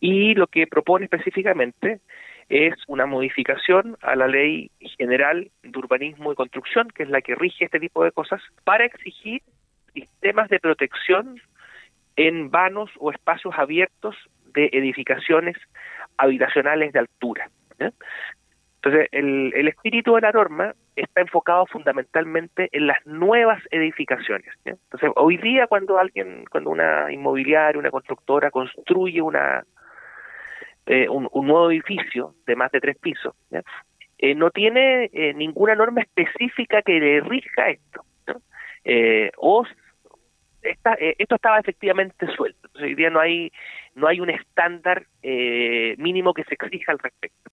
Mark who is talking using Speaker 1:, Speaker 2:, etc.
Speaker 1: y lo que propone específicamente es una modificación a la Ley General de Urbanismo y Construcción, que es la que rige este tipo de cosas, para exigir sistemas de protección en vanos o espacios abiertos de edificaciones habitacionales de altura, ¿ya? Entonces, el espíritu de la norma está enfocado fundamentalmente en las nuevas edificaciones, ¿ya? Entonces, hoy día cuando una inmobiliaria, una constructora construye un nuevo edificio de más de 3 pisos, ¿ya? No tiene ninguna norma específica que le rija esto, ¿no? O esto estaba efectivamente suelto. Entonces, hoy día no hay un estándar mínimo que se exija al respecto.